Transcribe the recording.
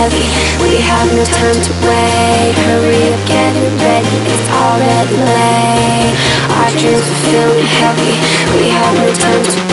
heavy. We have no time to wait. Hurry up, get it ready, it's already late. Our dreams are feeling heavy. We have no time to